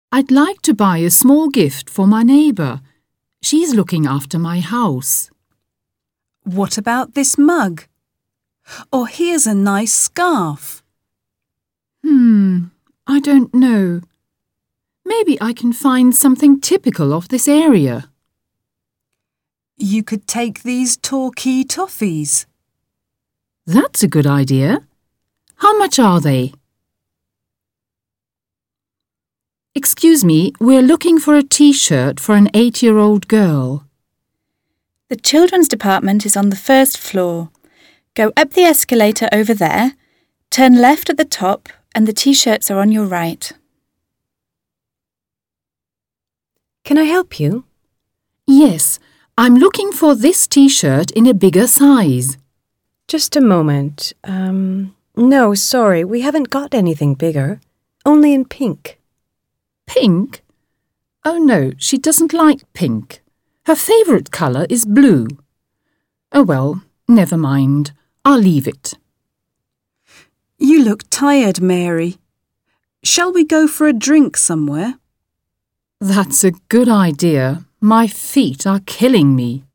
I'd like to buy a small gift for my neighbour. She's looking after my house. What about this mug? Or here's a nice scarf. I don't know. Maybe I can find something typical of this area. You could take these Torquay toffees. That's a good idea. How much are they? Excuse me, we're looking for a T-shirt for an 8-year-old girl. The children's department is on the first floor. Go up the escalator over there, turn left at the top, and the T-shirts are on your right. Can I help you? Yes, I'm looking for this T-shirt in a bigger size. Just a moment. No, sorry, we haven't got anything bigger. Only in pink. Pink? Oh no, she doesn't like pink. Her favourite colour is blue. Oh well, never mind. I'll leave it. You look tired, Mary. Shall we go for a drink somewhere? That's a good idea. My feet are killing me.